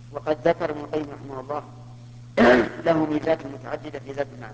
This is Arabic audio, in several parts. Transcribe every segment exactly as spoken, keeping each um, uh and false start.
وقد ذكر ابن القيم رحمه الله له ميزات متعددة في ذات المعنى.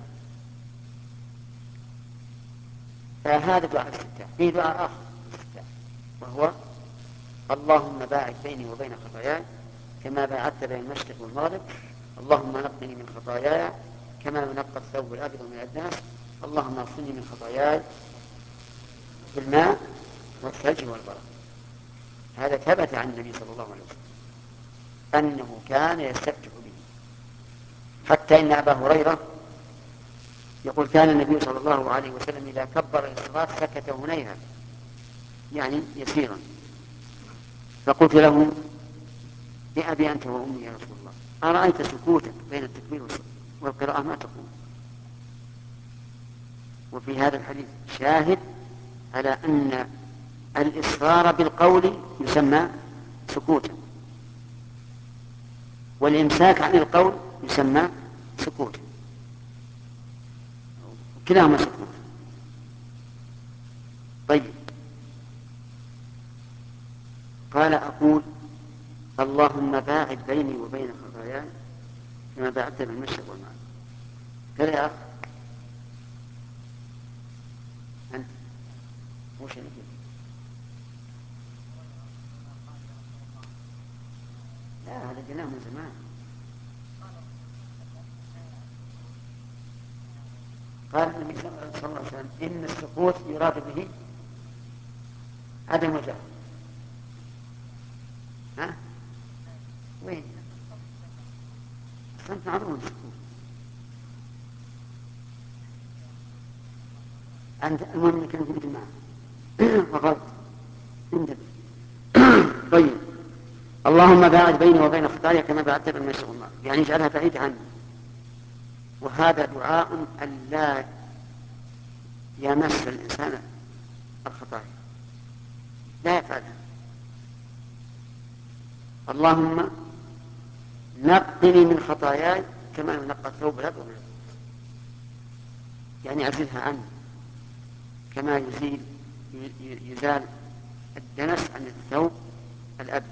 فهذا دعاء الاستفتاح. في دعاء آخر الاستفتاح وهو اللهم باعد بيني وبين خطاياي كما باعدت بين المشرق والمغرب، اللهم نقني من خطاياي كما ينقى الثوب الأبيض من الدنس، اللهم اغسلني من خطاياي بالماء والثلج والبرد. هذا ثبت عن النبي صلى الله عليه وسلم أنه كان يستفتح به، حتى إن أبا هريرة يقول كان النبي صلى الله عليه وسلم إذا كبر للصلاة سكت هنيها، يعني يسيرا، فقلت له بأبي أنت وأمي يا رسول الله أرأيت سكوتك بين التكبير والقراءة ما تقول؟ وفي هذا الحديث شاهد على أن الإصرار بالقول يسمى سكوتا، والإمساك عن القول يسمى سكوتا، كلاهما سكوت. طيب، قال أقول اللهم باعد بيني وبين خطاياي كما باعدت بين المشرق والمغرب. كذا يا أخ أنت مو شريك. لا، هذا قلناه من زمان. قال النبي صلى الله عليه وسلم إن السكوت يراد به عدم الجهل. ها؟ وين؟ أصلاً معروف السكوت. أنت المهم أنك كنت معه فقط انتبه. طيب، اللهم باعد بيني وبين خطاياي كما باعدت بين المشرق والمغرب، يعني اجعلها بعيدة عني. وهذا دعاء أن لا يمس الإنسان الخطايا، لا يفعلها. اللهم نقني من خطاياي كما ينقى الثوب الأبيض من الدنس، يعني أزلها عني كما يزيل يزال الدنس عن الثوب الأبيض.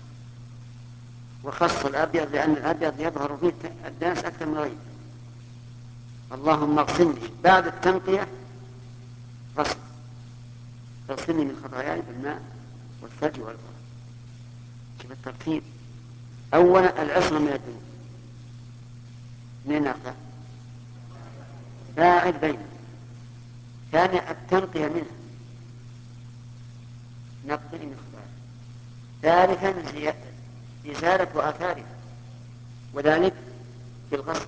وخص الأبيض لأن الأبيض يظهر فيه الدنس أكثر من غيره. اللهم اغسلني بعد التنقية غسل، اغسلني من خطاياي بالماء والثلج والبرد. شوف الترتيب، أولا العصمة من الذنوب، من ناقة باعد بينه، ثانيا التنقية منها نقني من خطاياي، ثالثا إزالة آثارها وذلك بالغسل.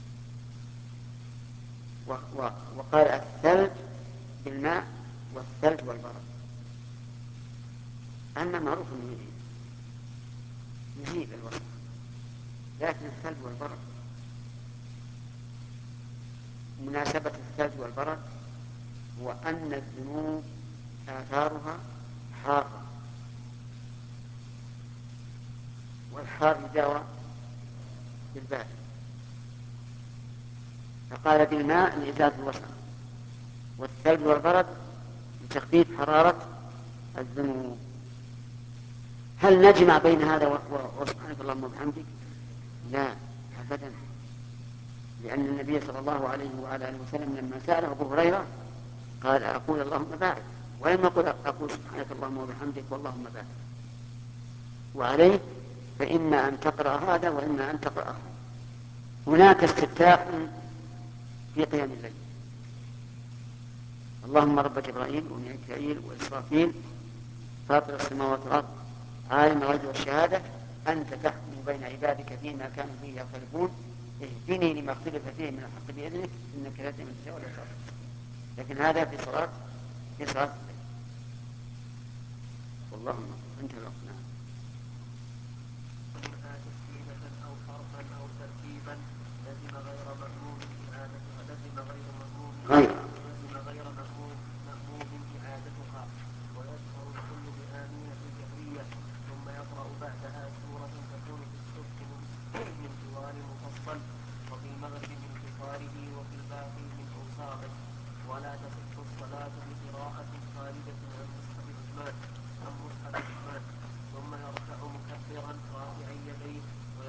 وقال الثلج بالماء والثلج والبرد، أن معروف أنه يزيل الوسط، لكن الثلج والبرد مناسبة الثلج والبرد هو أن الذنوب آثارها حارة، والحار يداوى بالبارد، فقال بالماء لإزالة الوسط، والثلج والبرد لتخفيف حرارة الذنوب. هل نجمع بين هذا وسبحانك اللهم وبحمدك؟ لا أبدا، لأن النبي صلى الله عليه وعلى آله وسلم لما سأله أبو هريرة قال أقول اللهم بارك، ولم يقل أقول سبحانك اللهم وبحمدك واللهم بارك. وعليه فإما أن تقرأ هذا وإما أن تقرأ هذا. هناك استفتاح في قيام الليل، اللهم رب جبرائيل وميكائيل وإسرافيل فاطر السماوات والأرض عالم الغيب والشهادة أنت تحكم بين عبادك فيما كانوا فيه يختلفون اهدني لما اختلف فيه من الحق بإذنك إنك تهدي من تشاء ولا تعصي. لكن هذا في صلاة في صلاة الليل. والله انتهى الوقت. نعم. تسليمة أو حرفا أو ترتيبا لزم غير مأموم إعادتها لزم غير مأموم غير لزم غير مأموم مأموم إعادتها. ويجهر الكل بآمين في الجهرية، ثم يقرأ بعدها سورة تكون في الصبح من طوال مفصل، وفي المغرب من قصاره، وفي الباقي من أوساطه. ولا تصح الصلاة بقراءة خارجة عن مصحف عثمان عن مصحف عثمان ثم يركع مكبرا رافعا يديه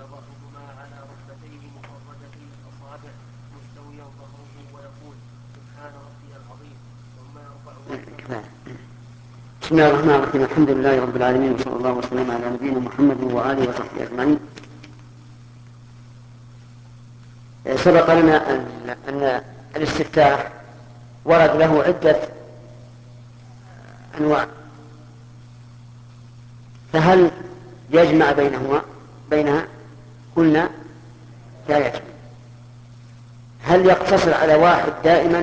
بسم الله الرحمن الرحيم. الحمد لله رب العالمين، وصلى الله وسلم على نبينا محمد وآله وصحبه أجمعين. سبق لنا أن الاستفتاح ورد له عدة أنواع، فهل يجمع بينهما بينها؟ قلنا لا يجمع. هل يقتصر على واحد دائما؟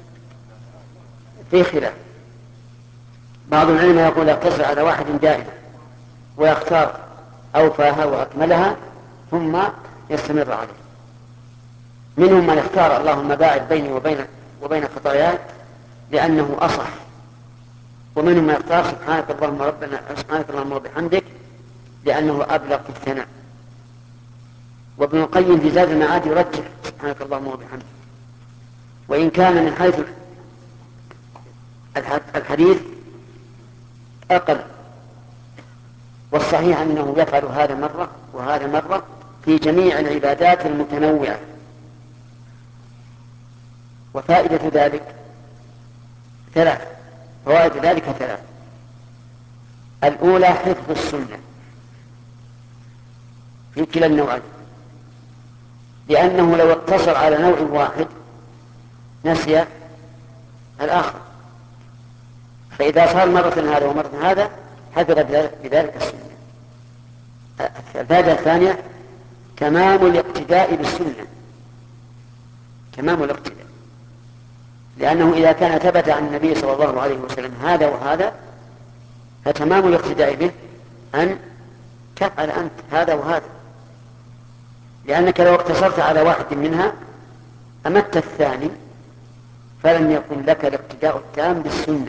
في خلاف. بعض العلماء يقول يقتصر على واحد دائما ويختار أوفاها وأكملها ثم يستمر عليه. منهم من اختار اللهم باعد بيني وبين وبين خطاياي لأنه أصح، ومنهم من اختار سبحانك اللهم ربنا سبحانك اللهم وبحمدك لأنه أبلغ في الثناء. وابن القيم في زاد المعاد يرجح سبحانك اللهم وبحمدك، وإن كان من حيث الحديث أقل، والصحيح أنه يفعل هذا مرة وهذا مرة في جميع العبادات المتنوعة. وفائدة ذلك ثلاث فوائد ذلك ثلاث. الأولى حفظ السنة في كلا النوعين، لأنه لو اقتصر على نوع واحد نسي الآخر، فإذا صار مرة هذا ومرة هذا حفظ بذلك السنة. الفائدة الثانية تمام الاقتداء بالسنة، تمام الاقتداء، لأنه إذا كان ثبت عن النبي صلى الله عليه وسلم هذا وهذا فتمام الاقتداء به أن تفعل أنت هذا وهذا، لأنك لو اقتصرت على واحد منها أمت الثاني فلم يكن لك الاقتداء التام بالسنة.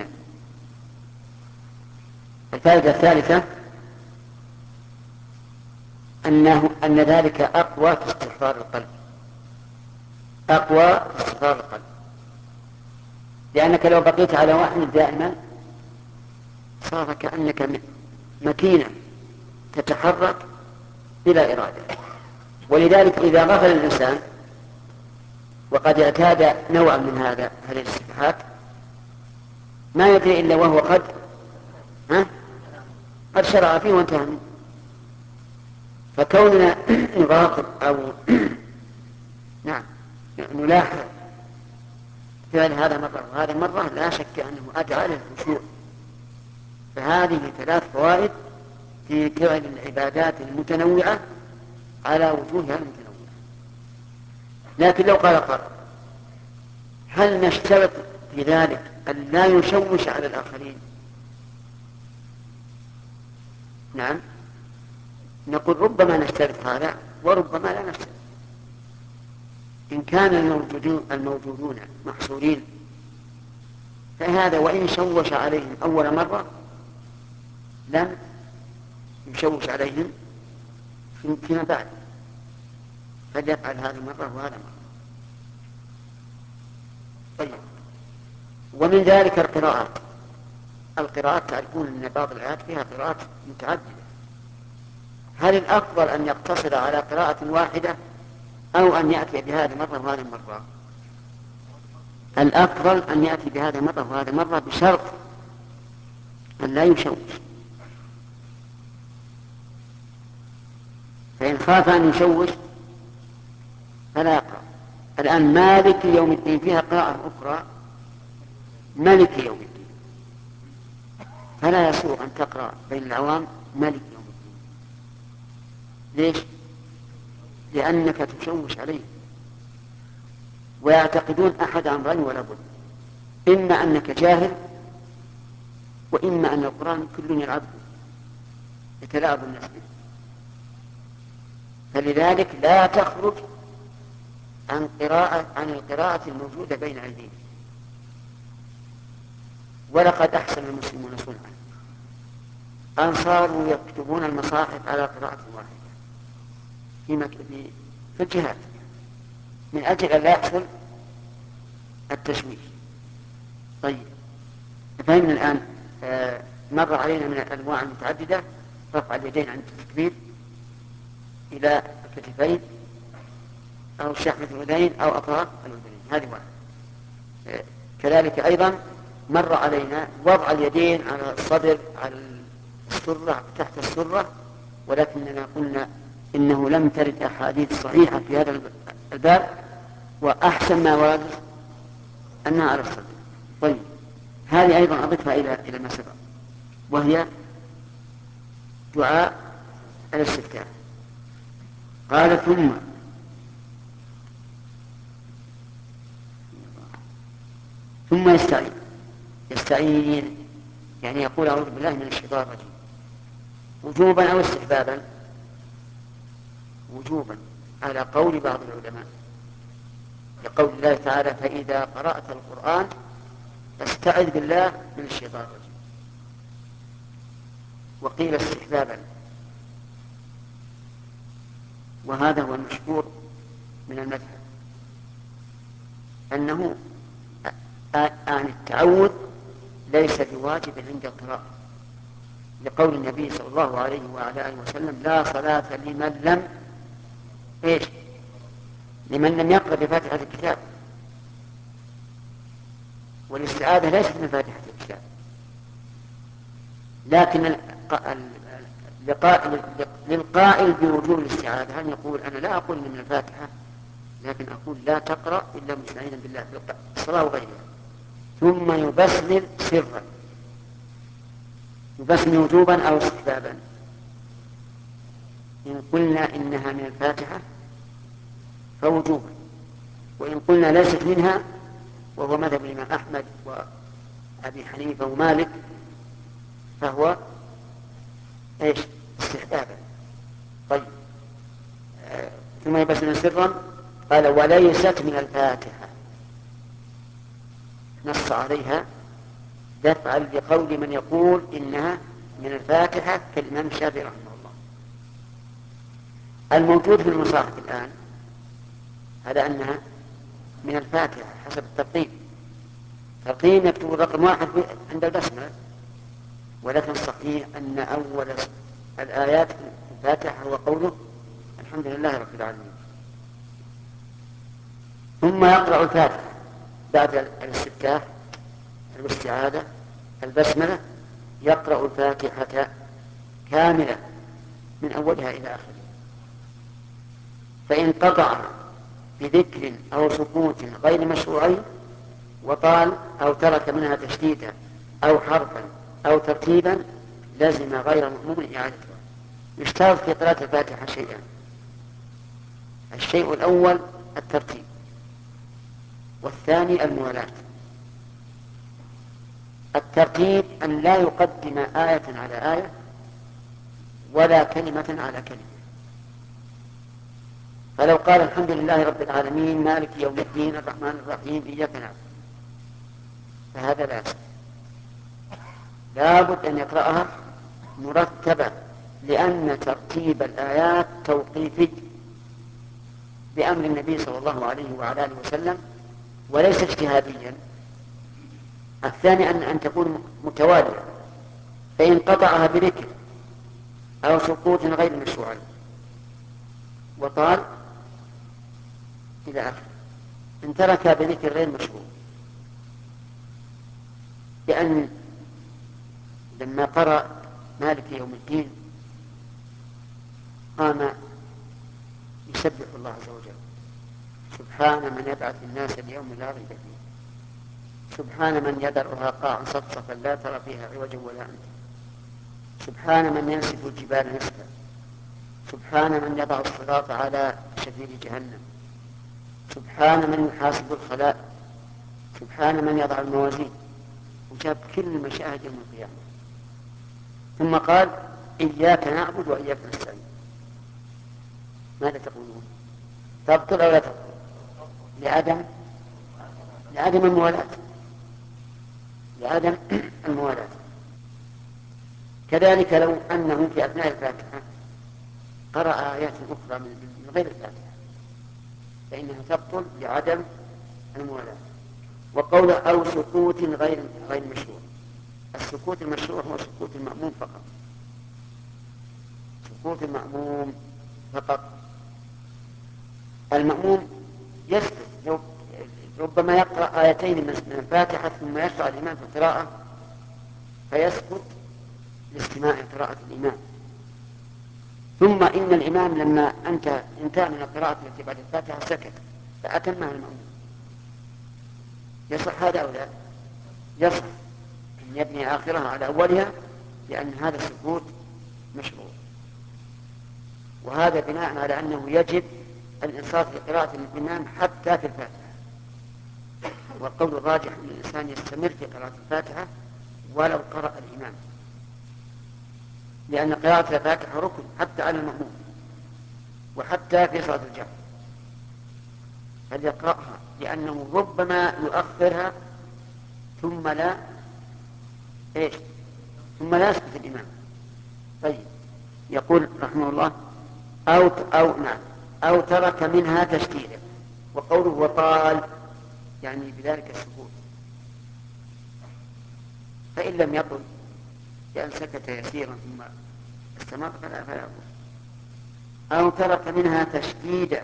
الفائدة الثالثة أنه أن ذلك أقوى في استحضار القلب، أقوى في استحضار القلب، لأنك لو بقيت على واحد دائما صار كأنك مكينة تتحرك بلا إرادة. ولذلك إذا غفل الإنسان وقد اعتاد نوعا من هذا هذه الاستفتاحات ما يدري إلا وهو قد ها قد شرع فيه وانتهى منه. فكوننا نراقب أو نعم نلاحظ فعل هذا مرة وهذا مرة لا شك أنه أدعى للخشوع. فهذه ثلاث فوائد في فعل العبادات المتنوعة على وجوهها المتنوعة. لكن لو قال قائل هل نشترط في ذلك أن لا يشوش على الآخرين؟ نعم نقول ربما نشترط هذا وربما لا نشترط. إن كان الموجودون, الموجودون محصورين فهذا وإن شوش عليهم أول مرة لم يشوش عليهم فيما بعد، فليفعل هذه مرة وهذا مرة. طيب، ومن ذلك القراءات. القراءات تعرفون أن بعض الآيات فيها قراءات متعددة. هل الأفضل أن يقتصر على قراءة واحدة أو أن يأتي بهذه مرة وهذه مرة؟ الأفضل أن يأتي بهذه مرة وهذه مرة بشرط أن لا يشوش. فإن خاف أن يشوش فلا يقرأ. الآن مالك يوم الدين فيها قراءة أخرى ملك يوم الدين، فلا يسوغ أن تقرأ بين العوام ملك يوم الدين. ليش؟ لأنك تشوش عليه ويعتقدون أحد أمرين ولا بد، إما أنك جاهل وإما أن القرآن كل يلعب يتلاعب الناس به. فلذلك لا تخرج عن قراءة عن القراءة الموجودة بين أيديهم. ولقد أحسن المسلمون صنعا أن صاروا يكتبون المصاحف على قراءة واحدة في في الجهاد من أجل أن لا يحصل التشويش. طيب، فهمنا الآن آه مر علينا من الأنواع المتعددة رفع اليدين عند التكبير إلى الكتفين أو شحمة الأذنين أو أطراف الأذنين، هذه واحدة. آه كذلك أيضا مر علينا وضع اليدين على الصدر على السرة تحت السرة، ولكننا قلنا إنه لم ترد أحاديث صحيحة في هذا الباب، وأحسن ما ورد أنها على الصدر. طيب، هذه أيضا أضفها إلى إلى ما سبق، وهي دعاء الاستفتاح. قال ثم ثم يستعين يستعين يعني يقول أعوذ بالله من الشيطان الرجيم، وجوبا أو استحبابا؟ وجوبا على قول بعض العلماء، لقول الله تعالى فإذا قرأت القرآن فاستعذ بالله من الشيطان الرجيم. وقيل استحبابا، وهذا هو المشهور من المذهب، أنه آن التعوذ ليس بواجب عند القراءة، لقول النبي صلى الله عليه وعلى آله وسلم لا صلاة لمن لم إيش لمن لم يقرأ بفاتحة الكتاب، والاستعاذة ليست من فاتحة الكتاب، لكن للقائل بوجوب الاستعاذة أن يقول أنا لا أقول من الفاتحة، لكن أقول لا تقرأ إلا مستعينا بالله في الصلاة وغيرها. ثم يبسمل سرا، يبسمل وجوبا أو استحبابا. إن قلنا إنها من الفاتحة فوجوبا، وإن قلنا ليست منها وهو مذهب الإمام أحمد وأبي حنيفة ومالك فهو إيش استحبابا. طيب، آه. ثم يبسمل سرا قال وليست من الفاتحة، نص عليها دفعا لقول من يقول إنها من الفاتحة كالإمام الشافعي رحمه الله. الموجود في المصاحف الآن هذا أنها من الفاتحة حسب الترتيب، ترتيب يكتب رقم واحد عند البسملة، ولكن صحيح أن أول الآيات في الفاتحة هو قوله الحمد لله رب العالمين. ثم يقرأ الفاتحة بعد الاستفتاح الاستعاذة البسملة، يقرأ الفاتحة كاملة من أولها إلى آخرها، فإن قطع بذكر أو سكوت غير مشروعين وطال أو ترك منها تشديدا أو حرفا أو ترتيبا لازم غير مأموم إعادتها. يشترط في قراءة الفاتحة شيئان: الشيء الأول الترتيب، والثاني الموالاة. الترتيب أن لا يقدم آية على آية ولا كلمة على كلمة، فلو قال الحمد لله رب العالمين مالك يوم الدين الرحمن الرحيم إياك نعبد فهذا لا يصح، لابد أن يقرأها مرتبة، لأن ترتيب الآيات توقيفي بأمر النبي صلى الله عليه وعلى آله وسلم وليس اجتهاديا. الثاني أن أن تكون متوالية، فإن قطعها بذكر أو سقوط غير مشروع وطال إلى آخر، إن ترك بذكر غير مشروع، لأن لما قرأ مالك يوم الدين قام يسبح الله عز وجل: سبحان من يبعث الناس اليوم لا ريب فيه، سبحان من يذرها قاعا صفصفا لا ترى فيها عوجا ولا أمتا، سبحان من ينسف الجبال نسفا، سبحان من يضع الصراط على شفير جهنم، سبحان من يحاسب الخلائق، سبحان من يضع الموازين، وجاب كل مشاهد يوم القيامة. ثم قال: إياك نعبد وإياك نستعين. ماذا تقولون؟ تبطل أو لا تبطل؟ لعدم لعدم الموالاة لعدم الموالاة. كذلك لو أنه في أثناء الفاتحة قرأ آيات أخرى من غير الفاتحة فإنها تبطل لعدم الموالاة. وقول أو سكوت غير غير مشروع، السكوت المشروع هو سكوت المأموم فقط، سكوت المأموم فقط. المأموم يسكت لو ربما يقرأ آيتين من الفاتحة ثم يشرع الإمام في القراءة فيسكت لاستماع قراءة الإمام، ثم إن الإمام لما انتهى انتهى من القراءة التي بعد الفاتحة سكت فأتمها المأموم. يصح هذا أو لا؟ يصح أن يبني آخرها على أولها، لأن هذا السكوت مشروع، وهذا بناء على أنه يجب الإنصات لقراءة الإمام حتى في الفاتحة. والقول الراجح أن الإنسان يستمر في قراءة الفاتحة ولو قرأ الإمام، لأن قراءة الفاتحة ركن حتى على المأموم وحتى في صلاة الجهر، فليقرأها لأنه ربما يؤخرها ثم لا إيش ثم لا يسكت الإمام. طيب، يقول رحمه الله أو أو نعم أو ترك منها تشديدا، وقوله وطال يعني بذلك السكوت، فإن لم يطل لأن سكت يسيرا ثم استمر فلا فلا يقول. أو ترك منها تشديدا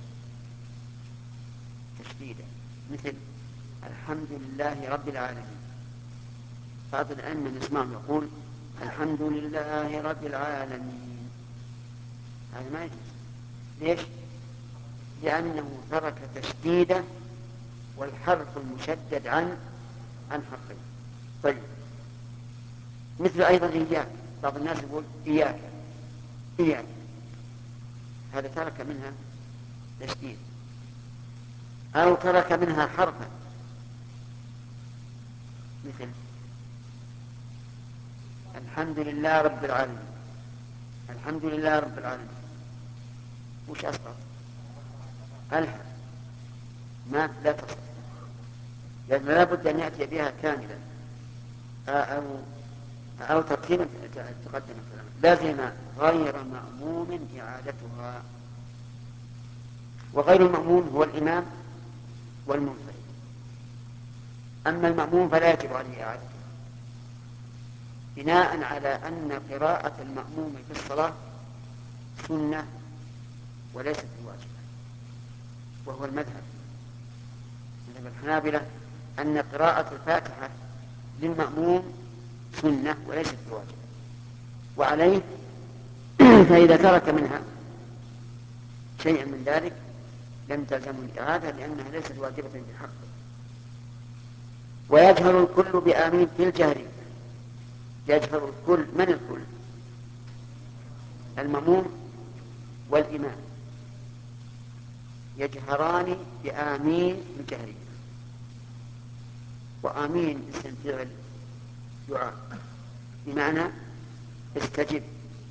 تشديدا مثل الحمد لله رب العالمين، بعض الأئمة نسمعه يقول الحمد لله رب العالمين، هذا ما يجوز. ليش؟ لأنه ترك تشديدا والحرف المشدد عن عن حقه. طيب، مثل أيضا إياك، بعض الناس يقول إياك إياك، هذا ترك منها تشديد. أو ترك منها حرفا مثل الحمد لله رب العالمين، الحمد لله رب العالمين، وش أسقط؟ ألها ما لا تصح، لأن لا بد أن يأتي بها كاملا أو أو ترتيبا تقدم الكلام. لازم غير مأموم إعادتها، وغير المأموم هو الإمام والمنفرد. أما المأموم فلا يجب عليه إعادتها، بناء على أن قراءة المأموم في الصلاة سنة وليست بواجبة، وهو المذهب مذهب الحنابلة أن قراءة الفاتحة للمأموم سنة وليست بواجبة، وعليه فإذا ترك منها شيئا من ذلك لم تلزم الإعادة لأنها ليست واجبة بحقه. ويجهر الكل بآمين في الجهر، يجهر الكل، من الكل؟ المأموم والإمام يجهران بآمين الجهرية، وآمين اسم فعل دعاء بمعنى استجب،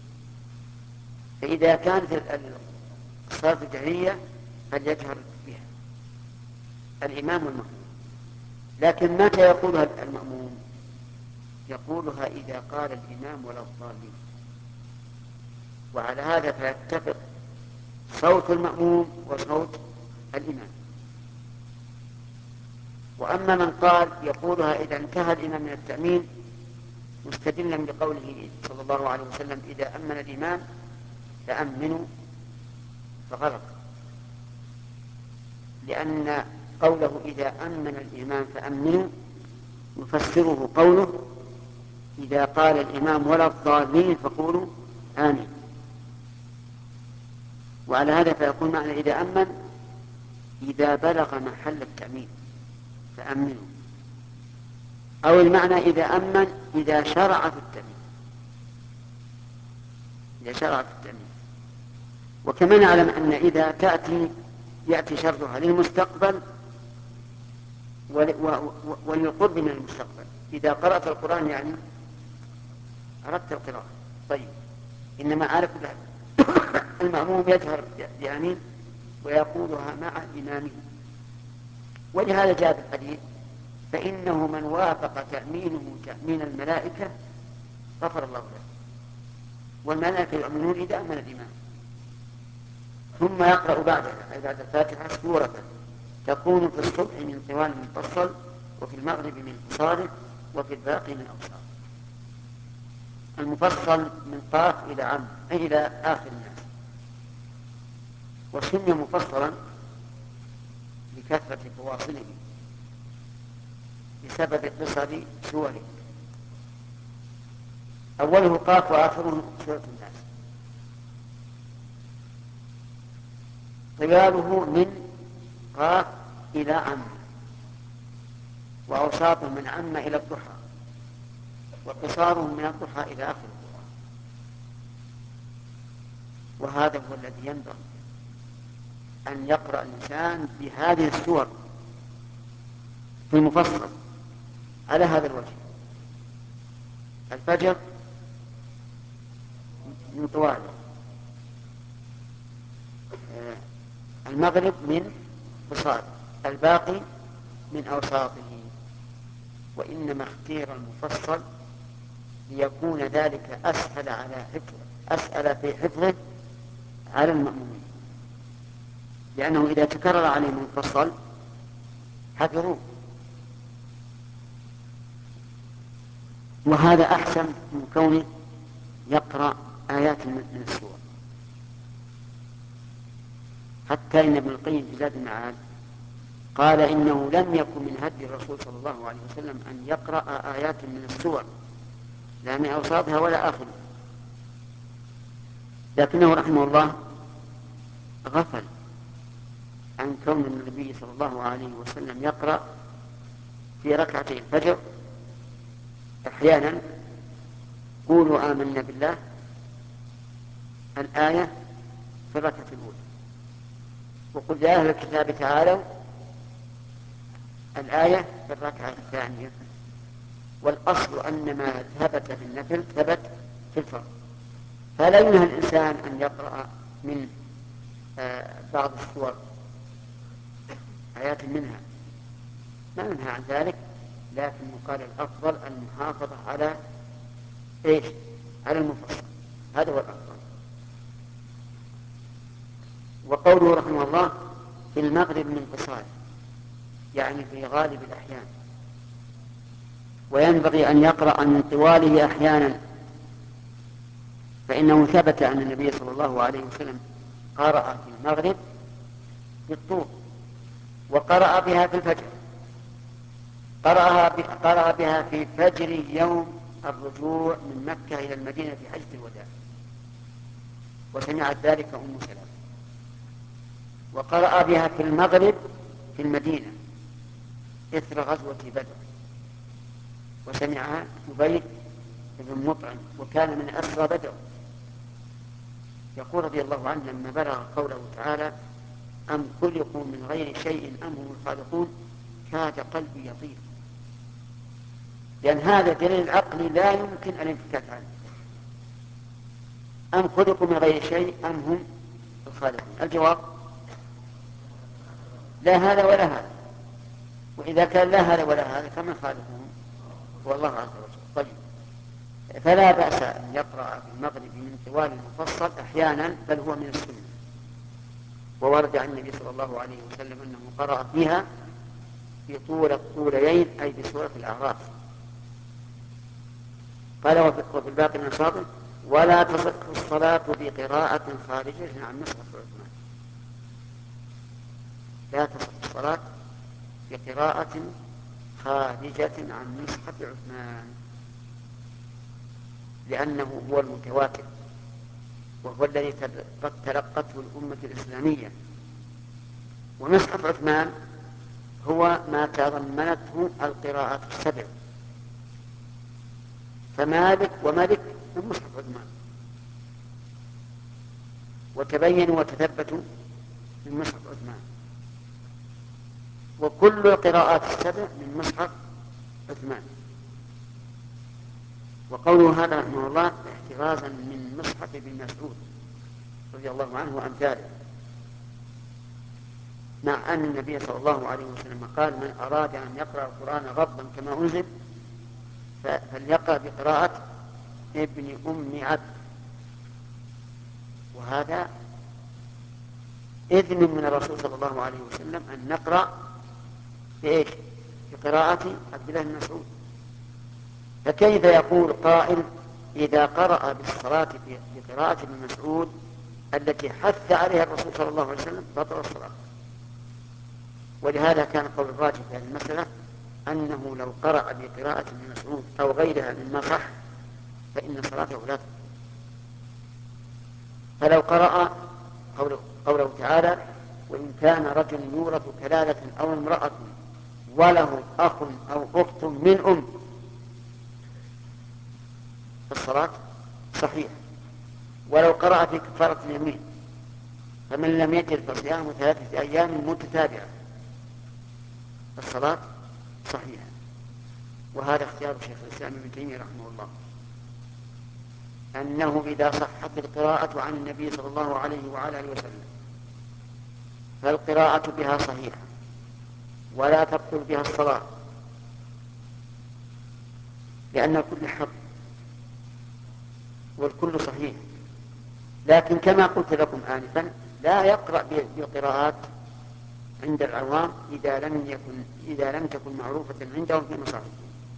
فإذا كانت الصلاة الجهرية فليجهر بها الإمام والمأموم. لكن متى يقولها المأموم؟ يقولها إذا قال الإمام ولا الضالين، وعلى هذا فيتفق صوت المأموم وصوت الإمام. وأما من قال يقولها إذا انتهى الإمام من التأمين مستدلا بقوله صلى الله عليه وسلم إذا أمن الإمام فأمنوا، فغلط، لأن قوله إذا أمن الإمام فأمنوا يفسره قوله إذا قال الإمام ولا الضالين فقولوا آمين. وعلى هذا فيكون معنى إذا أمن إذا بلغ محل التأمين فأمنوا، أو المعنى إذا أمن إذا شرع في التأمين، إذا شرع في التأمين. وكما نعلم أن إذا تأتي يأتي شرطها للمستقبل وللقرب من المستقبل. إذا قرأت القرآن يعني أردت القراءة، طيب، إنما على كل حال المأموم يجهر بآمين ويقولها مع إمامه. ولهذا جاء في الحديث فإنه من وافق تأمينه تأمين الملائكة غفر الله له، والملائكة يؤمنون إذا أمن الإمام. ثم يقرأ بعدها أي بعد الفاتحة سورة تكون في الصبح من طوال مفصل، وفي المغرب من قصار، وفي الباقي من أوساط. المفصل من قاف إلى عم أي إلى آخر الناس، وسمي مفصلا لكثرة فواصله بسبب قصر سوره. أوله قاف وآخره سورة الناس. طواله من قاف إلى عم، وأوساطه من عم إلى الضحى، وقصاره من الضحى إلى آخر القرآن. وهذا هو الذي ينبغي أن يقرأ الإنسان بهذه السور في المفصل على هذا الوجه. الفجر من طواله، المغرب من قصاره، الباقي من أوساطه. وإنما اختير المفصل ليكون ذلك أسهل على حفظه أسهل في حفظه على المأمومين، لأنه إذا تكرر عليهم المفصل حفظوه. وهذا أحسن من كونه يقرأ آيات من السور. حتى إن ابن القيم في زاد المعاد قال إنه لم يكن من هدي الرسول صلى الله عليه وسلم أن يقرأ آيات من السور لا من أوساطها ولا آخرها، لكنه رحمه الله غفل عن كون النبي صلى الله عليه وسلم يقرأ في ركعتي الفجر أحيانا قولوا آمنا بالله الآية في الركعة الأولى، وقل يا أهل الكتاب تعالوا الآية في الركعة الثانية. والأصل أن ما ثبت في النفل ثبت في الفرض، فلا ينهى الإنسان أن يقرأ من آه بعض السور آيات منها، ما ينهى عن ذلك، لكن قال الأفضل المحافظة على إيش؟ على المفصل، هذا هو الأفضل. وقوله رحمه الله في المغرب من قصاره، يعني في غالب الأحيان. وينبغي أن يقرأ من طواله أحيانا، فإنه ثبت أن النبي صلى الله عليه وسلم قرأ في المغرب بالطول وقرأ بها في الفجر، قرأ بها في فجر يوم الرجوع من مكة إلى المدينة في حجة الوداع، وسمعت ذلك أم سلمة. وقرأ بها في المغرب في المدينة إثر غزوة بدر، وسمعها جبير بن مطعم وكان من أسرى بدر. يقول رضي الله عنه لما بلغ قوله تعالى أم خلقوا من غير شيء أم هم الخالقون كاد قلبي يطير، لأن هذا دليل العقل لا يمكن الانفكاك عنه. أم خلقوا من غير شيء أم هم الخالقون، الجواب لا هذا ولا هذا، وإذا كان لا هذا ولا هذا فمن خالقهم هو الله عز وجل. طيب، فلا بأس أن يقرأ في المغرب من طوال المفصل أحيانا، بل هو من السنة. وورد عن النبي صلى الله عليه وسلم أنه قرأ فيها في طول الطولين أي بسورة الأعراف. قال وفي الباقي من شاطئ ولا تصح الصلاة بقراءة خارجة عن مصحف عثمان. لا تصح الصلاة بقراءة خارجة عن مصحف عثمان، لأنه هو المتواتر وهو الذي قد تلقته الأمة الإسلامية. ومصحف عثمان هو ما تضمنته القراءات السبع، فمالك وملك من مصحف عثمان، وتبينوا وتثبتوا من مصحف عثمان، وكل القراءات السبع من مصحف عثمان. وقوله هذا رحمه الله احترازا من مصحف ابن مسعود رضي الله عنه وأمثاله، مع أن النبي صلى الله عليه وسلم قال من أراد أن يقرأ القرآن غضا كما أنزل فليقرأ بقراءة ابن أم عبد. وهذا إذن من الرسول صلى الله عليه وسلم أن نقرأ بإيش؟ بقراءة عبد الله بن مسعود. فكيف يقول قائل إذا قرأ بالصلاة بقراءة ابن مسعود التي حث عليها الرسول صلى الله عليه وسلم بطل الصلاة؟ ولهذا كان قول الراجح في هذه المسألة أنه لو قرأ بقراءة ابن مسعود أو غيرها مما صح فإن صلاته لا تقبل. فلو قرأ قوله تعالى وإن كان رجل يورث كلالة أو امرأة وله أخ أو أخت من أم فالصلاة صحيحة. ولو قرأ في كفارة اليمين فمن لم يجد فصيام ثلاثة أيام متتابعة فالصلاة صحيحة. وهذا اختيار شيخ الإسلام ابن تيمية رحمه الله أنه إذا صحت القراءة عن النبي صلى الله عليه وعلى آله وسلم فالقراءة بها صحيحة ولا تبطل بها الصلاة لأن الكل حق والكل صحيح. لكن كما قلت لكم آنفا لا يقرأ بالقراءات عند العوام إذا لم يكن إذا لم تكن معروفة عندهم في مصاحفهم.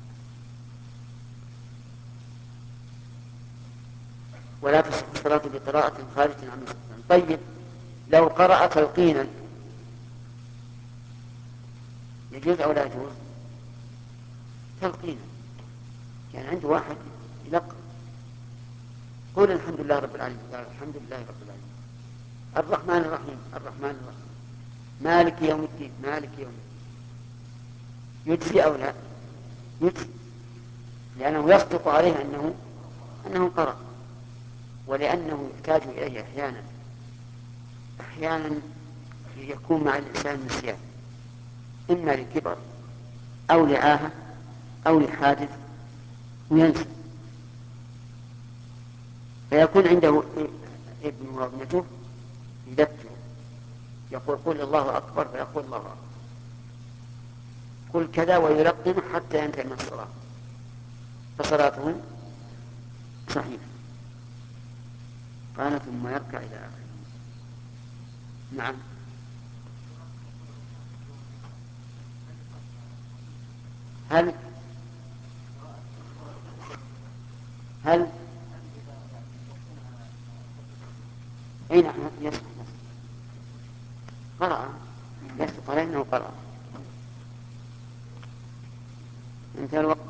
ولا تصح الصلاة بقراءة خارجة عن مصحف. طيب لو قرأ تلقينا يجوز أو لا يجوز؟ تلقينا يعني عنده واحد يلقن قول الحمد لله رب العالمين قال الحمد لله رب العالمين الرحمن الرحيم الرحمن الرحيم مالك يوم الدين مالك يوم الدين يجزي أو لا؟ يجزي لأنه يصدق عليه أنه أنه قرأ. ولأنه يحتاج إليه أحيانا أحيانا يكون مع الإنسان نسيان إما لكبر أو لعاهة أو لحادث وينسى فيكون عنده ابن وابنته يذكر يقول قل الله أكبر فيقول الله أكبر قل كذا ويلقن حتى ينتهي من الصلاة فصلاته صحيحة. قال ثم يركع إلى آخره. نعم. هل هل أي نعم يصح قرأ يصدق عليه أنه قرأ. انتهى الوقت.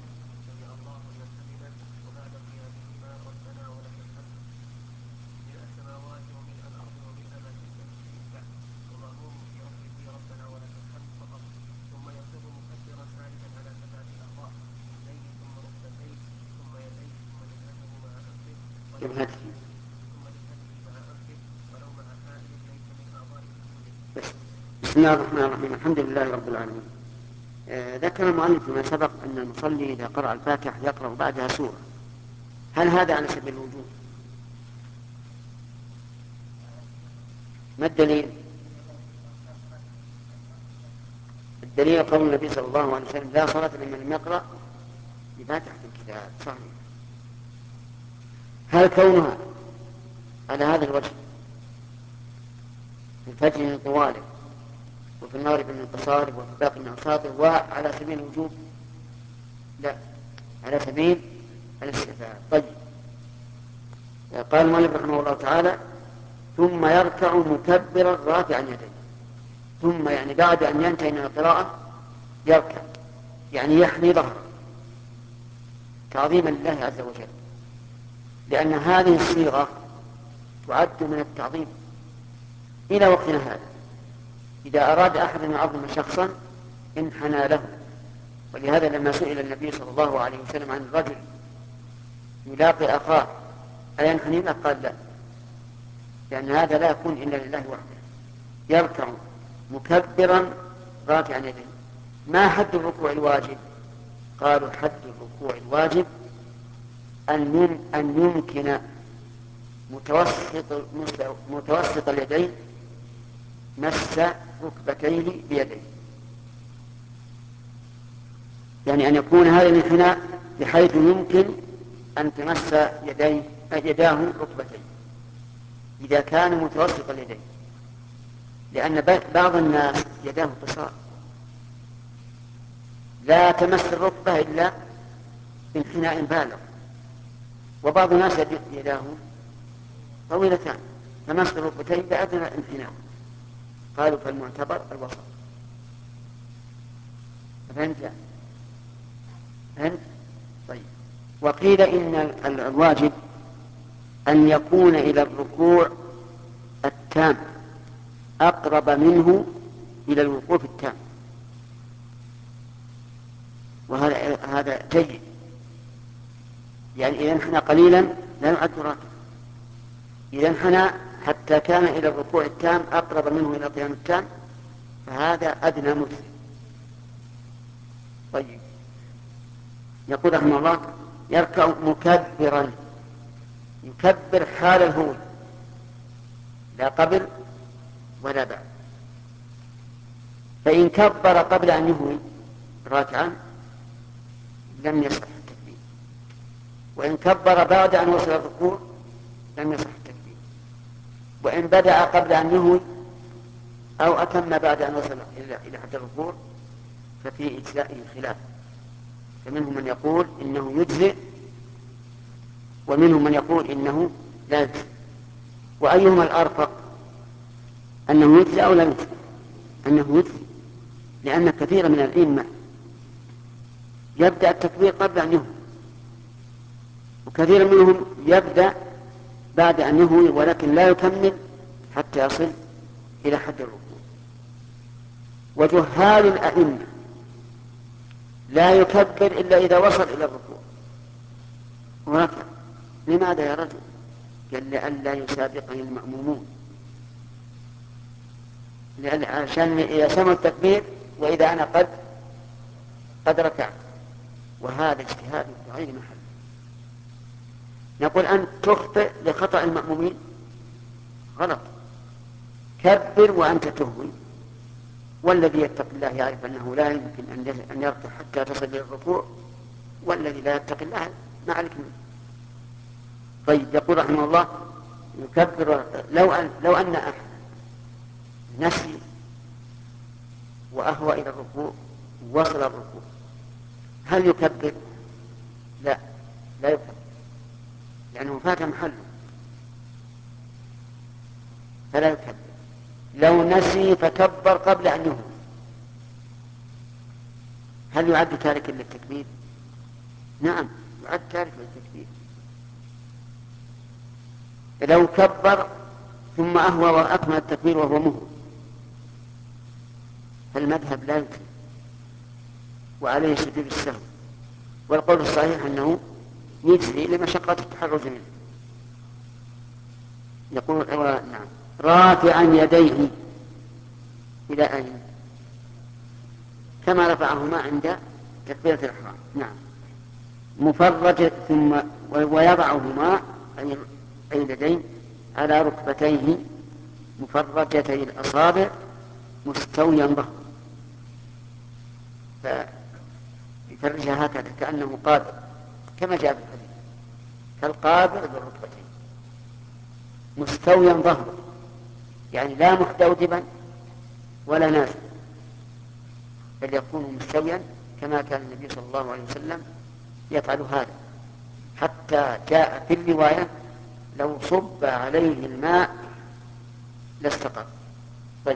بسم الله الرحمن الرحيم الحمد لله رب العالمين. آه ذكر المؤلف فيما سبق أن المصلي إذا قرأ الفاتحة يقرأ بعدها سورة. هل هذا على سبيل الوجوب؟ ما الدليل؟ الدليل قول النبي صلى الله عليه وسلم لا صلاة لمن لم يقرأ بفاتحة الكتاب. صحيح. هل كونها على هذا الوجه في الفجر من طواله وفي المغرب من قصاره وفي الباقي من أوساطه وعلى سبيل الوجوب؟ لا، على سبيل الاستحباب. طيب قال المؤلف رحمه الله تعالى ثم يركع مكبرا رافعا يديه. ثم يعني بعد أن ينتهي من القراءة يركع يعني يحني ظهره تعظيما لله عز وجل لأن هذه الصيغة تعد من التعظيم إلى وقتنا هذا. إذا أراد أحد أن يعظم شخصا انحنى له. ولهذا لما سئل النبي صلى الله عليه وسلم عن الرجل يلاقي أخاه أينحني له قال لا لأن هذا لا يكون إلا لله وحده. يركع مكبرا رافعا يديه. ما حد الركوع الواجب؟ قالوا حد الركوع الواجب أن يمكن متوسط, متوسط اليدين مس ركبتيه بيديه يعني أن يكون هذا الانحناء بحيث يمكن أن تمس يديه يداه ركبتيه إذا كان متوسط اليدين لأن بعض الناس يداه قصار لا تمس الركبة إلا بانحناء بالغ وبعض الناس يداه طويلتان تمس الركبتين بأدنى انحناء. قالوا فالمعتبر الوسط فهمت؟ فهمت؟ طيب. وقيل إن الواجب أن يكون إلى الركوع التام أقرب منه إلى الوقوف التام، وهذا هذا جيد. يعني إذا انحنى قليلا لا يعد راكعا، إذا انحنى حتى كان إلى الركوع التام أقرب منه إلى القيام التام فهذا أدنى مجزئ. طيب. يقول رحمه الله: يركع مكبرا، يكبر حال الهوي لا قبل ولا بعد. فإن كبر قبل أن يهوي راكعا لم يصح التكبير، وإن كبر بعد أن وصل الركوع لم يصح التكبير، وإن بدأ قبل أن يهوي أو أتم بعد أن وصل إلى حد الركوع ففي إجزائه خلاف، فمنهم من يقول إنه يجزئ ومنهم من يقول إنه لا يجزئ. وأيهما الأرفق، أنه يجزئ أو لا يجزئ؟ أنه يجزئ، لأن كثيرا من الأئمة يبدأ التكبير قبل أن يهوي، وكثير منهم يبدأ بعد أن يهوي ولكن لا يكمل حتى يصل إلى حد الركوع. وجهال الأئمة لا يكبر إلا إذا وصل إلى الركوع وركع. لماذا يا رجل؟ قال: لئلا يسابقني المأمومون، عشان يسمع التكبير وإذا أنا قد قد ركعت، وهذا اجتهاد بغير محل. نقول أنت تخطئ لخطأ المأمومين غلط، كبر وأنت تهوي، والذي يتق الله يعرف أنه لا يمكن أن يركع حتى تصل إلى الركوع، والذي لا يتق الله ما عليك منه. طيب. يقول رحمه الله: يكبر لو أن لو أن أحد نسي وأهوى إلى الركوع وصل الركوع هل يكبر؟ لا، لا يكبر، لأنه فات محله فلا يكبر. لو نسي فكبر قبل أن يهوي هل يعد تاركا للتكبير؟ نعم، يعد تاركا للتكبير. لو كبر ثم أهوى وأكمل التكبير وهو مهوي فالمذهب لا يمكن، وعليه سجود السهو، والقول الصحيح أنه يجزي لمشقة التحرز منه. يقول: نعم، رافعا يديه إلى أين؟ كما رفعهما عند تكبيرة الإحرام. نعم. مفرج ثم ويضعهما أي اليدين على ركبتيه مفرجتي الأصابع مستويا ظهره، فيفرجها هكذا كأنه قابل، كما جاء في الحديث كالقابل بالركبتين مستويا ظهره، يعني لا محتوجبا ولا نازل، بل يكون مستويا كما كان النبي صلى الله عليه وسلم يفعل هذا، حتى جاء في الرواية: لو صب عليه الماء لاستقر. طيب.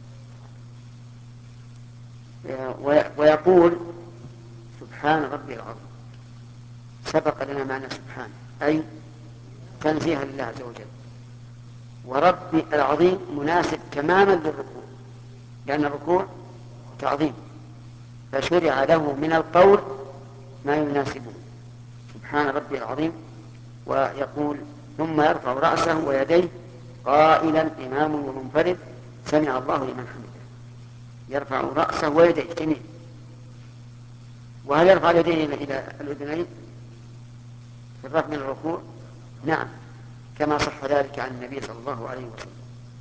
ويقول: سبحان ربي العظيم. سبق لنا معنى سبحان أي تنزيها لله عز وجل، وربي العظيم مناسب تماما للركوع، لأن الركوع تعظيم، فشرع له من القول ما يناسبه. سبحان ربي العظيم. ويقول: ثم يرفع رأسه ويديه قائلا إمام ومنفرد سمع الله لمن حمده. يرفع رأسه ويديه جميعا. وهل يرفع اليدين إلى الأذنين في الرفع من الركوع؟ نعم، كما صح ذلك عن النبي صلى الله عليه وسلم.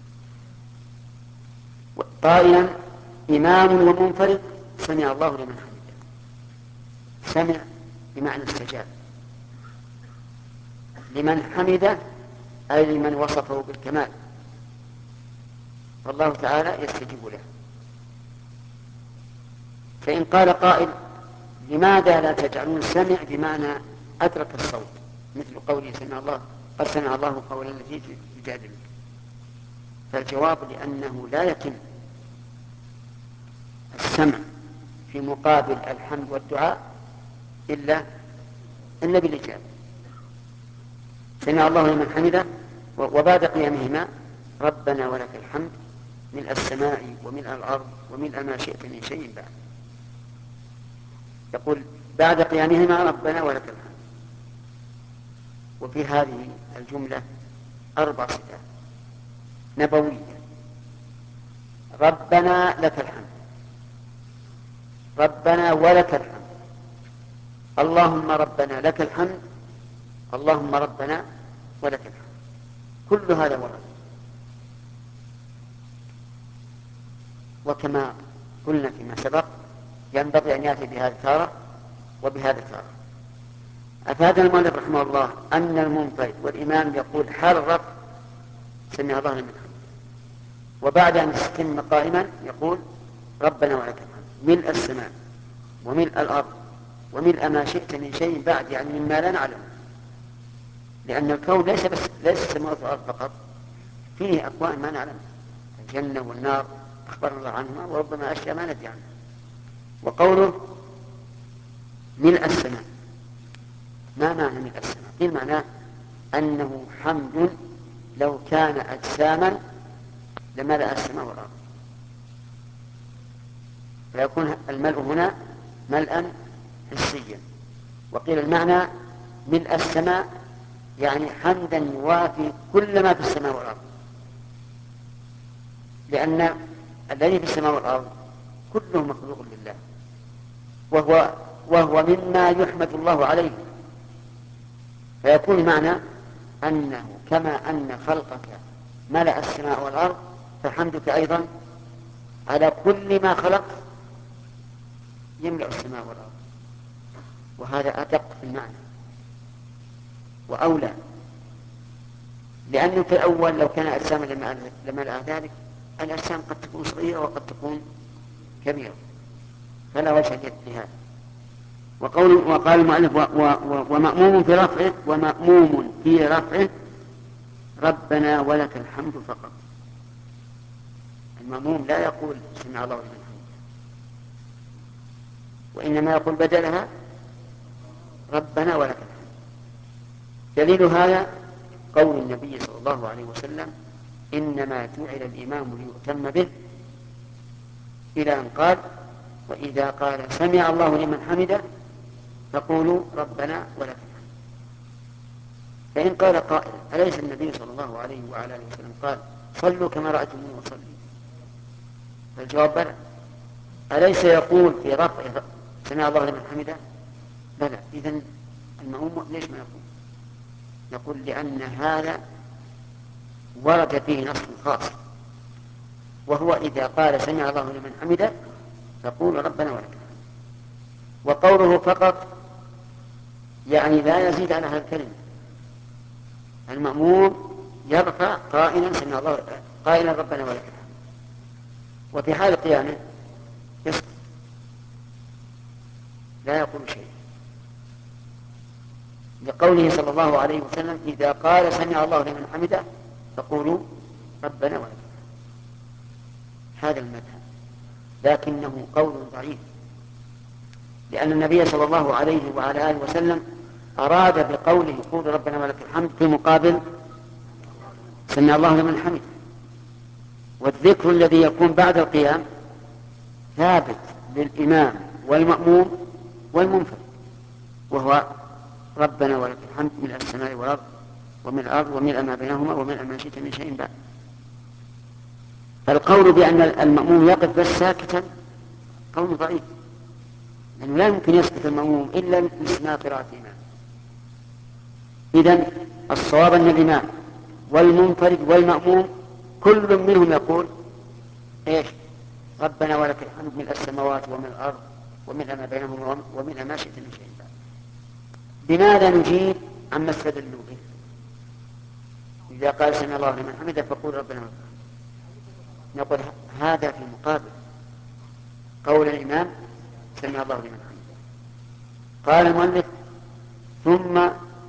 قائلا إمام ومنفرد سمع الله لمن حمده. سمع بمعنى استجاب، لمن حمده أي لمن وصفه بالكمال، فالله تعالى يستجيب له. فإن قال قائل: لماذا لا تجعلون سمع بمعنى أدرك الصوت، مثل قوله سمع الله قد سمع الله قولا التي تجادلك؟ فالجواب: لأنه لا يتم السمع في مقابل الحمد والدعاء إلا إلا بالإجابة. سمع الله لمن حمده، وبعد قيامهما ربنا ولك الحمد ملء السماء وملء الأرض وملء ما شئت من شيء بعد. يقول بعد قيامهما ربنا ولك الحمد. وفي هذه الجملة أربع صفات نبوية: ربنا لك الحمد، ربنا ولك الحمد، اللهم ربنا لك الحمد، اللهم ربنا ولك الحمد. كل هذا ورد. وكما قلنا فيما سبق ينبغي أن يأتي بهذه تارة وبهذا تارة. أفاد المؤلف رحمه الله أن المنفرد والإمام يقول حال الرفع سمع الله لمن حمده، وبعد أن يستتم قائما يقول ربنا ولك الحمد ملء السماء وملء الأرض وملء ما شئت من شيء بعد، يعني مما لا نعلم، لأن الكون ليس بس ليس السماوات والأرض فقط، فيه أكوان ما نعلم، الجنة والنار أخبر الله عنهما وربما أشياء ما ندري عنها. وقوله ملء السماء، ما معنى ملء السماء؟ قيل معناه أنه حمد لو كان أجساما لملأ السماء والأرض، فيكون الملء هنا ملءا حسيا. وقيل المعنى ملء السماء يعني حمدا يوافي كل ما في السماء والأرض، لأن الذي في السماء والأرض كله مخلوق لله، وهو, وهو مما يحمد الله عليه. فيكون معنى أنه كما أن خلقك ملأ السماء والأرض فحمدك أيضا على كل ما خلق يملأ السماء والأرض. وهذا أدق في المعنى وأولى، لأنه في الأول لو كان أجساما لملأ ذلك، الأجسام قد تكون صغيرة وقد تكون كبيرة، فلا وجه لهذا. وقول وقال المؤلف ومأموم في رفعه ومأموم في رفعه ربنا ولك الحمد فقط. المأموم لا يقول سمع الله لمن حمده، وإنما يقول بدلها ربنا ولك الحمد. دليل هذا قول النبي صلى الله عليه وسلم إنما جعل الإمام ليؤتم به، إلى أن قال وإذا قال سمع الله لمن حمده فقولوا ربنا ولك الحمد. فإن قال قائل أليس النبي صلى الله عليه وعلى آله وسلم قال صلوا كما رأيتموني أصلي؟ فالجواب بلى. أليس يقول في رفع سمع الله لمن حمده؟ بلى. إذن المأموم ليش ما يقول؟ يقول لأن هذا ورد فيه نص خاص، وهو إذا قال سمع الله لمن حمده فقول ربنا ولك الحمد. وقوله فقط يعني لا يزيد على هذه الكلمة. المأموم يرفع قائلا سمع الله قائلا ربنا ولك الحمد، وفي حال قيامه يسكت لا يقول شيء، لقوله صلى الله عليه وسلم إذا قال سمع الله لمن حمده فقولوا ربنا ولك الحمد. هذا المذهب، لكنه قول ضعيف، لأن النبي صلى الله عليه وعلى آله وسلم أراد بقوله قول ربنا ولك الحمد في مقابل سمع الله لمن حمده. والذكر الذي يكون بعد القيام ثابت للإمام والمأموم والمنفرد، وهو ربنا ولك الحمد ملء السماء والأرض وملء الأرض وملء ما بينهما وملء ما شئت من شيء بعد. فالقول بأن المأموم يقف بس ساكتا قول ضعيف، لأنه لا يمكن يسكت المأموم إلا لاستماع قراءة الإمام. إذن الصواب أن الإمام والمنفرد والمأموم كل منهم يقول إيش؟ ربنا ولك الحمد ملء السماوات وملء الأرض وملء ما بينهما وملء ما شئت من شيء بعد. بماذا نجيب عما استدلوا به؟ إذا قال سمع الله لمن حمده فقول ربنا ولك الحمد، نقول هذا في مقابل قول الإمام سمع الله لمن حمده. قال المؤلف ثم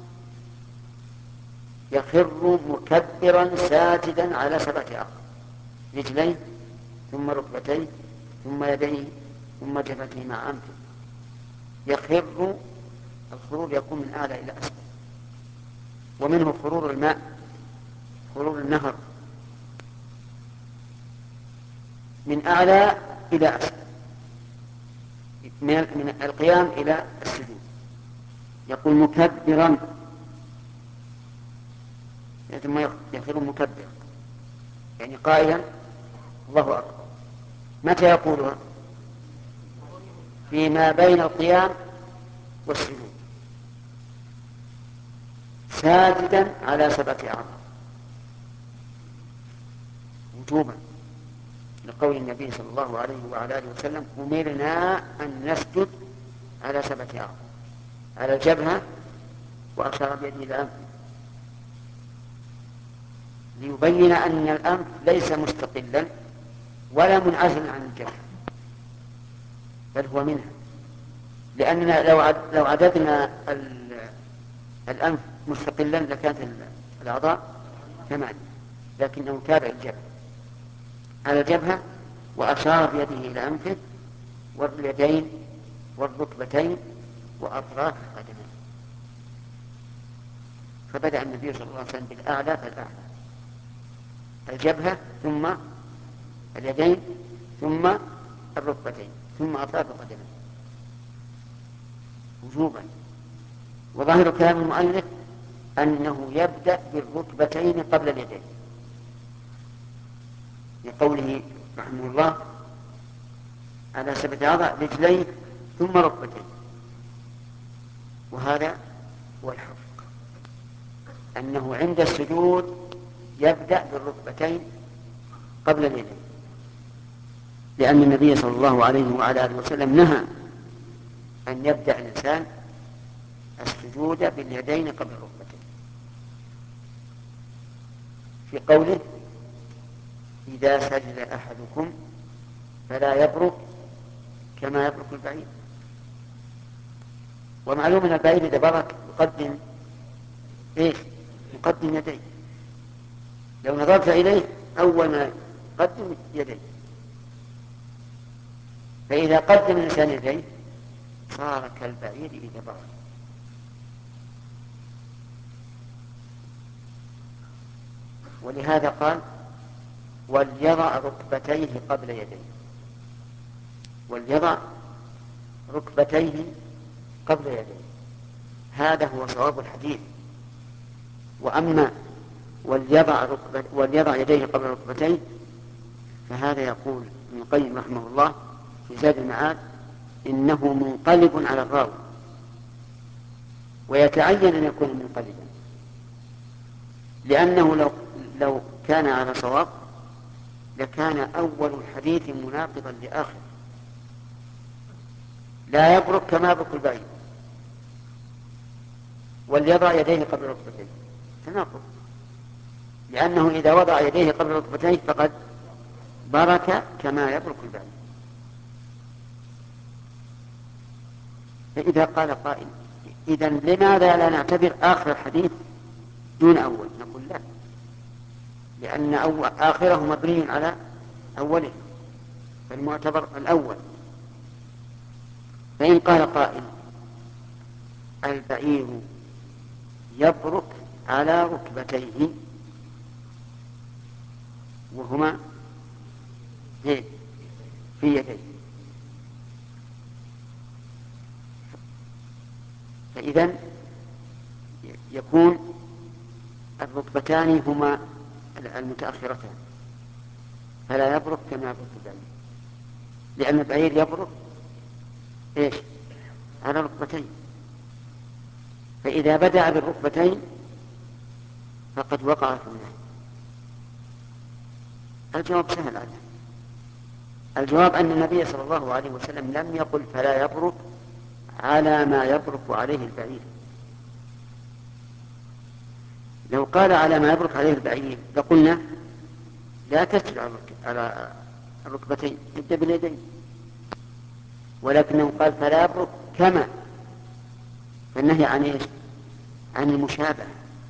يخر مكبرا ساجدا على سبعة أعضاء: رجليه ثم ركبتيه ثم يديه ثم جبهته مع أنفه يخر. الخرور يكون من أعلى إلى أسفل، ومنه خرور الماء، خرور النهر من أعلى إلى أسفل، من القيام إلى السجود. يقول مكبرا، ثم يخر مكبرا، يعني قائلا الله أكبر. متى يقولها؟ فيما بين القيام والسجود، ساجدا على سبعة أعضاء وجوبا، لقول النبي صلى الله عليه وعلى آله وسلم أمرنا أن نسجد على سبعة أعضاء، على الجبهة، وأشار بيده إلى الأنف ليبين أن الأنف ليس مستقلا ولا منعزلا عن الجبهة، بل هو منها. لأننا لو لو عددنا الأنف مستقلا لكانت الأعضاء ثمانية، لكنه تابع الجبهة على الجبهة، وأشار بيده إلى أنفه واليدين والركبتين وأطراف القدمين. فبدأ النبي صلى الله عليه وسلم بالأعلى فالأعلى، الجبهة ثم اليدين ثم الركبتين ثم أطراف القدمين وجوبا. وظاهر كلام المؤلف أنه يبدأ بالركبتين قبل اليدين، لقوله رحمه الله على سبعة أعضاء رجلين ثم ركبتين. وهذا هو الحق، أنه عند السجود يبدأ بالركبتين قبل اليدين، لأن النبي صلى الله عليه وعلى آله وسلم نهى أن يبدأ الإنسان السجود باليدين قبل الركبتين، في قوله إذا سجد أحدكم فلا يبرك كما يبرك البعير. ومعلوم أن البعير إذا برك يقدم إيش؟ يقدم يديه. لو نظرت إليه أول ما يقدم يديه، فإذا قدم الإنسان يديه صار كالبعير إذا برك. ولهذا قال وليضع ركبتيه قبل يديه، وليضع ركبتيه قبل يديه، هذا هو صواب الحديث. وأما وليضع, ركبت وليضع يديه قبل ركبتيه فهذا يقول ابن القيم رحمه الله في زاد المعاد إنه منقلب على الراوي، ويتعين أن يكون منقلبا، لأنه لو, لو كان على صواب لكان أول الحديث مناقضا لآخر. لا يبرك كما يبرك البعير، وليضع يديه قبل ركبتيه، تناقض، لأنه إذا وضع يديه قبل ركبتيه فقد برك كما يبرك البعير. فإذا قال قائل إذن لماذا لا نعتبر آخر الحديث دون أول؟ نقول لا، لأن أول آخره مبني على أوله، فالمعتبر الأول. فإن قال قائل البعير يبرك على ركبتيه وهما في يديه، فإذن يكون الركبتان هما المتأخرتان، فلا يبرك كما يبرك البعير، لأن البعير يبرك إيش؟ على ركبتين. فإذا بدأ بالركبتين فقد وقع في النهي. الجواب سهل عنه. الجواب أن النبي صلى الله عليه وسلم لم يقل فلا يبرك على ما يبرك عليه البعير. لو قال على ما يبرك عليه البعير لقلنا لا تسجد على الركبتين، ابدأ باليدين، ولكنه قال فلا يبرك كما، فالنهي عن ايش؟ عن المشابهة،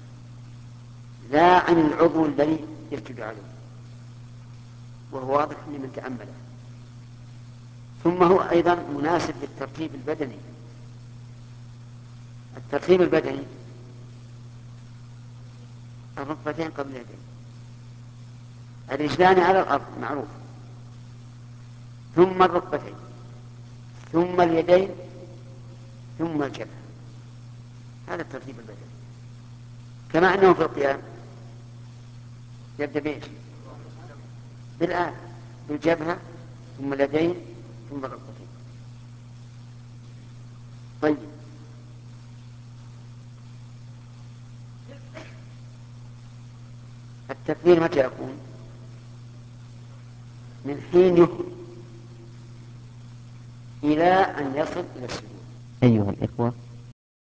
لا عن العضو الذي يسجد عليه، وهو واضح لمن تأمله. ثم هو أيضا مناسب للترتيب البدني. الترتيب البدني الركبتين قبل اليدين، الرجلان على الأرض معروف، ثم الركبتين، ثم اليدين، ثم الجبهة. هذا الترتيب البدني. كما أنه في القيام يبدأ بإيش؟ بالآن بالجبهة، ثم اليدين، ثم الركبتين. طيب، التكبير متى يكون؟ من حين يهرب إلى أن يصل إلى السجود. أيها الإخوة،